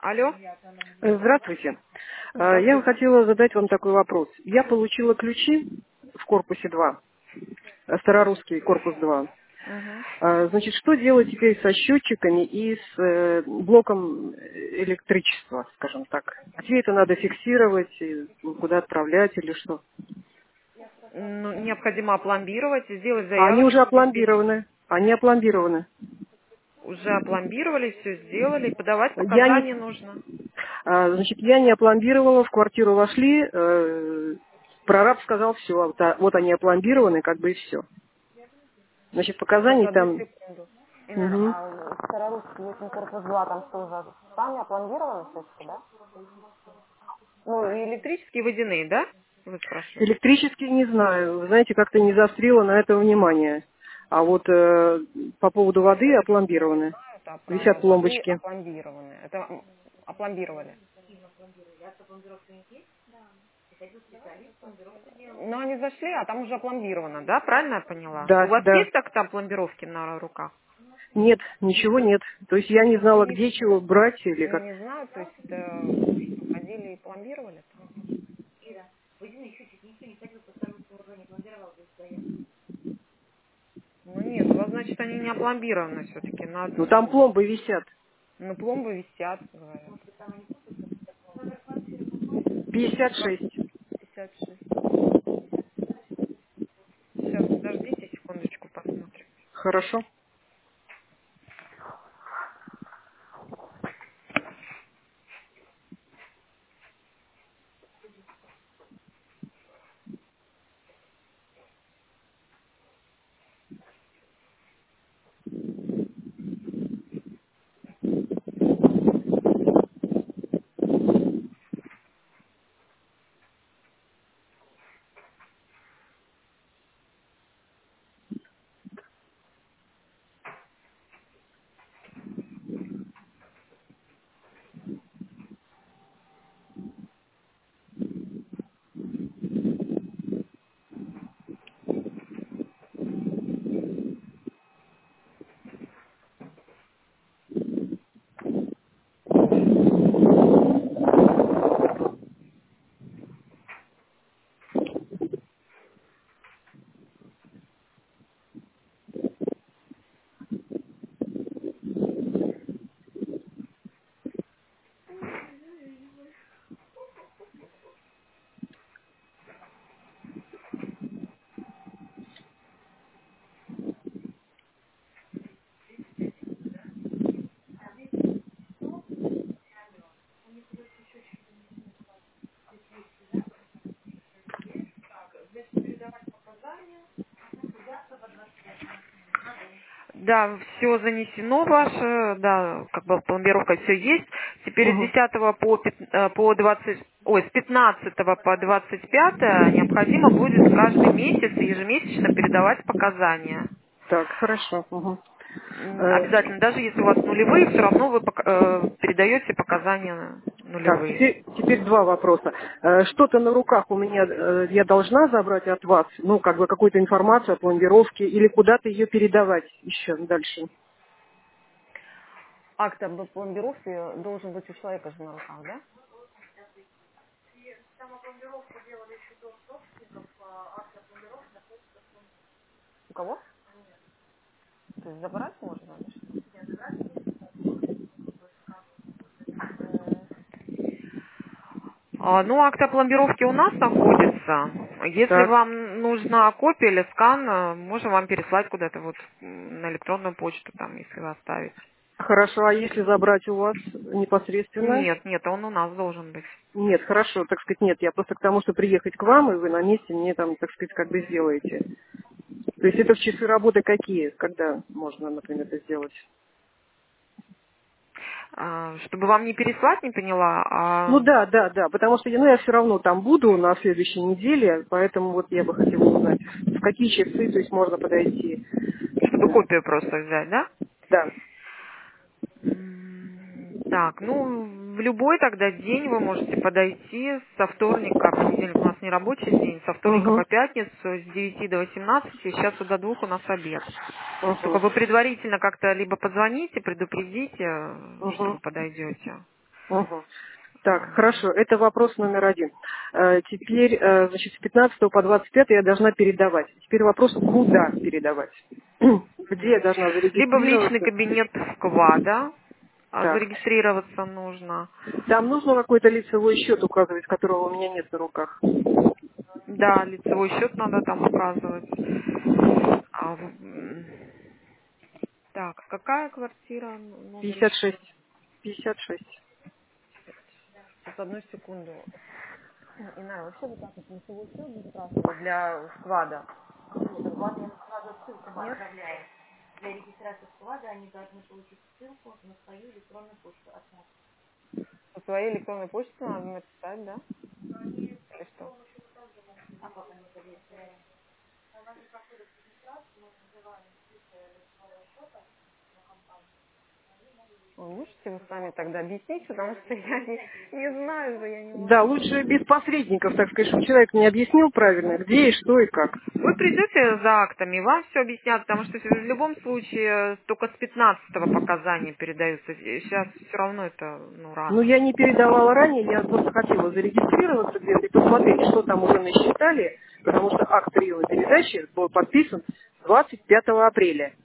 Алло, Здравствуйте. Я бы здравствуйте. хотела задать вам такой вопрос. Я получила ключи в корпусе 2, старорусский корпус 2. Мгм. Значит, что делать теперь со счетчиками и с блоком электричества, скажем так? Где это надо фиксировать, и куда отправлять или что? Ну, необходимо опломбировать и сделать А они уже заявочку в ЕПД. опломбированы. Они опломбированы. Уже опломбировали, все сделали, подавать Я не, показания нужно. значит, я не опломбировала, в квартиру вошли, прораб сказал, все, вот они опломбированы, как бы и все. Значит, Сейчас, показаний одну там. секунду. Инна, Мгм. а Старорусский, если корпус 2, там что уже? Сами опломбированы все, да? Ну, и электрические, и водяные, да? Вы спрашиваете. Электрический не знаю. Вы знаете, как-то не заострила на это внимание. А вот по поводу воды опломбированы. Это Висят воды пломбочки. опломбированы. Это опломбировали. Но они зашли, а там уже опломбировано, да? Правильно я поняла? У Да, вас да. есть так-то пломбировки на руках? Нет, ничего нет. То есть я не знала, где Ничего. чего брать или как. Не знаю, то есть ходили и пломбировали там. Ну нет, у вас, значит, они не опломбированы все-таки. Ну там Надо, пломбы висят. ну, пломбы висят, говорят. 56. 56. Сейчас, подождите секундочку, посмотрим. Хорошо. Да, все занесено ваше, да, как бы пломбировка все есть. Теперь с Угу. 10 по 20, ой, с 15 по 25 необходимо будет каждый месяц ежемесячно передавать показания. Так, хорошо. Угу. Обязательно, даже если у вас нулевые, все равно вы передаете показания Так, нулевые. теперь два вопроса. Что-то на руках у меня я должна забрать от вас, ну, как бы какую-то информацию о пломбировке, или куда-то ее передавать еще дальше? Акт об пломбировке должен быть у человека же на руках, да? У кого? То есть забрать можно или что? Ну, акт о пломбировке у нас находится. Если Так, вам нужна копия или скан, можем вам переслать куда-то вот на электронную почту, там, если вы оставите. хорошо, а если забрать у вас непосредственно? Нет, нет, он у нас должен быть. Нет, хорошо, так сказать, нет, я просто к тому, что приехать к вам, и вы на месте мне там, так сказать, как бы сделаете. То есть это в часы работы какие, когда можно, например, это сделать? Чтобы вам не переслать, не поняла, Ну да, да, да, потому что ну, я все равно там буду на следующей неделе, поэтому вот я бы хотела узнать, в какие часы, то есть можно подойти. чтобы копию просто взять, да? Да. Так, ну, в любой тогда день вы можете подойти со вторника, понедельник у нас не рабочий день, со вторника Угу, по пятницу с 9 до 18, сейчас до 2 у нас обед. Только угу, вы предварительно как-то либо позвоните, предупредите, что угу. вы подойдете. Угу. Так, хорошо, это вопрос номер один. Теперь, значит, с 15 по 25 я должна передавать. Теперь вопрос, куда передавать? Где я должна Либо в личный зарегистрироваться? кабинет вклада, Так, зарегистрироваться нужно. там нужно какой-то лицевой счет указывать, которого у меня нет на руках. Да, лицевой счет надо там указывать. Так, какая квартира, номер еще 56. раз? 56. Сейчас, одну секунду. Инара, вообще вы как лицевой счет не спрашивали для вклада? Нет? По своей электронной почте надо написать, да? Или что? Вы можете вы сами тогда объяснить, потому что я не знаю же, я не Да, могу. лучше без посредников, так сказать, чтобы человек мне объяснил правильно, где и что и как. Вы придете за актами, вам все объяснят, потому что в любом случае только с 15-го показания передаются. Сейчас все равно это Ну, рано. я не передавала ранее, я просто хотела зарегистрироваться где-то и посмотреть, что там уже насчитали, потому что акт приема передачи был подписан 25 апреля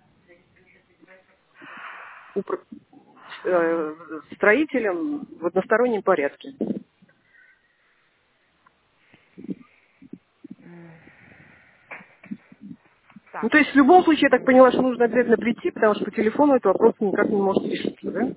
строителем в одностороннем порядке. Ну, Так, то есть в любом случае, я так поняла, что нужно обязательно прийти, потому что по телефону этот вопрос никак не может решиться, да?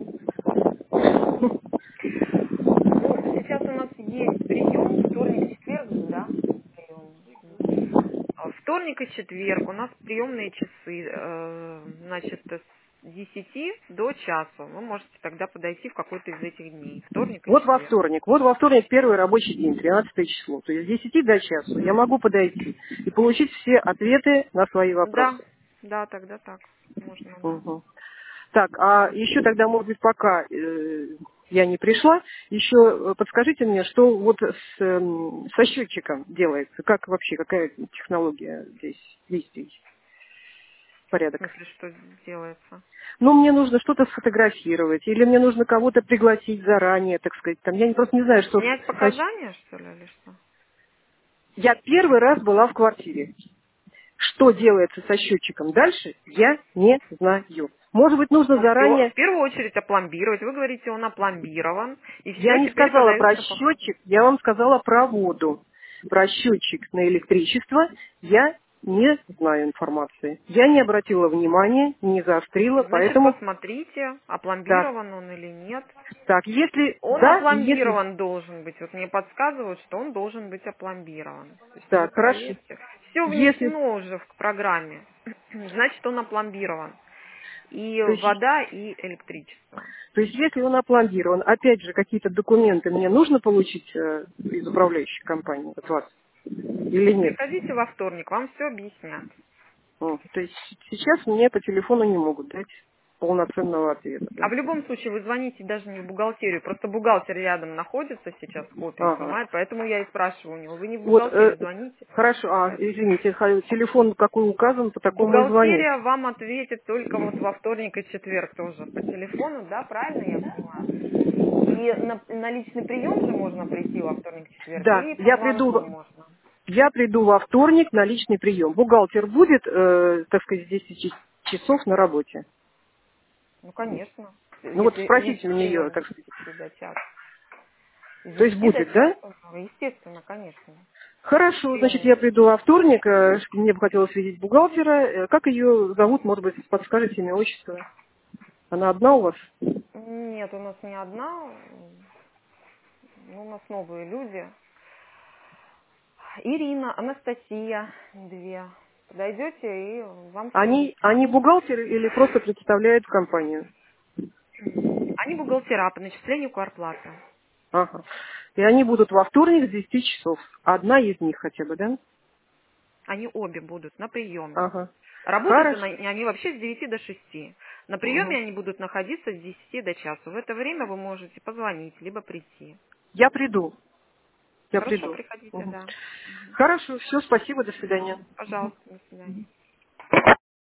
ну, сейчас у нас есть прием, вторник, четверг, да? Прием. Вторник и четверг у нас приемные часы, значит, с 10 до часу. Вы можете тогда подойти в какой-то из этих дней, вторник и четверг. Вот во вторник первый рабочий день, 13 число. То есть с 10 до часу я могу подойти и получить все ответы на свои Да, вопросы. да, тогда так можно, да. Мгм. Так, а еще тогда, может быть, пока я не пришла, еще подскажите мне, что вот со счетчиком делается, как вообще, какая технология здесь действий, В порядок? смысле, что делается? Ну, мне нужно что-то сфотографировать, или мне нужно кого-то пригласить заранее, так сказать, там, я просто не знаю, что... Снять показания, что ли, или что? Я первый раз была в квартире. Что делается со счетчиком дальше, я не знаю. Может быть, нужно Ну, все, заранее... в первую очередь опломбировать. Вы говорите, он опломбирован, и Я все, не теперь сказала про подается по... счетчик, я вам сказала про воду. Про счетчик на электричество я не знаю информации. Я не обратила внимания, не заострила, Значит, поэтому... посмотрите, Так, опломбирован он или нет. так, если Он да, и если... опломбирован должен быть. Вот мне подсказывают, что он должен быть опломбирован. То есть вы Так, хорошо. проверьте. Все Если... внесено уже в программе. Значит, он опломбирован. И То есть, вода, и электричество. если он опломбирован, опять же, какие-то документы мне нужно получить из управляющей компании от вас или нет? Приходите во вторник, вам все объяснят. То есть сейчас мне по телефону не могут дать полноценного ответа, А да? в любом случае вы звоните даже не в бухгалтерию, просто бухгалтер рядом находится сейчас, копию Ага. снимает, поэтому я и спрашиваю у него. Вы не в Вот, бухгалтерию звоните. хорошо, извините, телефон какой указан, по такому и звоню. Бухгалтерия вам ответит только вот во вторник и четверг тоже по телефону, да, правильно я понимаю? И на личный прием же можно прийти во вторник, четверг, Да, или по звонку можно. я приду во вторник на личный прием. Бухгалтер будет, так сказать, с 10 часов на работе. Ну, конечно, Ну вот если спросите у личный нее, прием так с сказать. 10 до часа. С То есть 10 до будет, да? часа, естественно, конечно. Хорошо, значит, Прием. я приду во вторник. Мне бы хотелось видеть бухгалтера. Как ее зовут, может быть, подскажете имя, отчество? Она одна у вас? Нет, у нас не одна, у нас новые люди. Ирина, Анастасия, две. Подойдете и вам все объяснят. Они бухгалтеры или просто представляют компанию? Они бухгалтера по начислению квартплаты. Ага. И они будут во вторник с 10 часов. Одна из них хотя бы, да? Они обе будут на приеме. Ага. Работают Хорошо. они вообще с 9 до 6. На приеме Мгм. они будут находиться с 10 до часу. В это время вы можете позвонить, либо прийти. Я приду. Я Хорошо, приду. приходите, Мгм. да. Хорошо, все, спасибо, до свидания. Пожалуйста, до свидания.